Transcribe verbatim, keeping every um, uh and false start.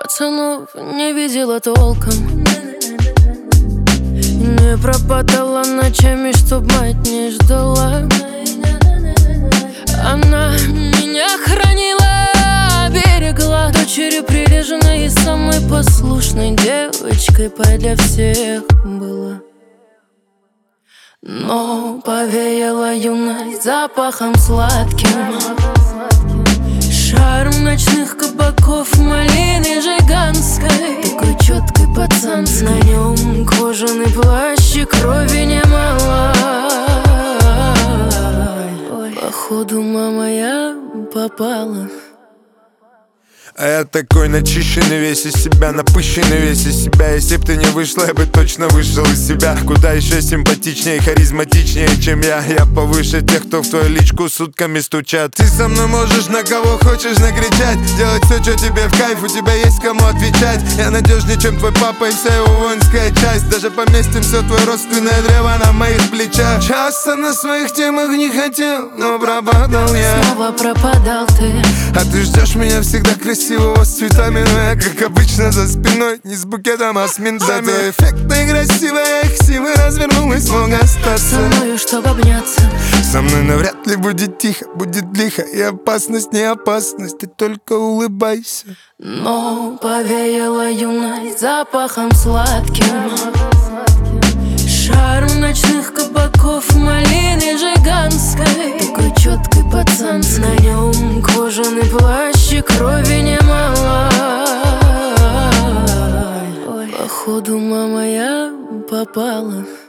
пацанов не видела толком, не пропадала ночами, чтоб мать не ждала. Она меня хранила, берегла, дочерью прилежной и самой послушной девочкой для всех была. Но повеяла юность запахом сладким, шаром ночных кабаков, малины жиганской, такой четкой пацанской. На нем кожаный плащ и крови немало. Походу, мама, я попала. А я такой начищенный весь из себя, напыщенный весь из себя. Если б ты не вышла, я бы точно вышел из себя. Куда еще симпатичнее, харизматичнее, чем я. Я повыше тех, кто в твою личку сутками стучат. Ты со мной можешь на кого хочешь накричать, делать все, что тебе в кайф, у тебя есть кому отвечать. Я надежнее, чем твой папа и вся его воинская часть. Даже поместим все твое родственное древо на моих плечах. Часто на своих темах не хотел, но пропадал я. Снова пропадал ты. А ты ждешь меня всегда красивого с цветами, но я, как обычно, за спиной, не с букетом, а с ментами. Зато эффектная и красивая, их силы развернулась, мог остаться со мною, чтоб обняться. Со мной навряд ли будет тихо, будет лихо, и опасность не опасность, ты только улыбайся. Но повеяла юность запахом сладким, шарм ночных кабаков, малины жиганской, такой четкой пацанской. На нем кожаный плащ и крови немало. Походу, мама, я попала.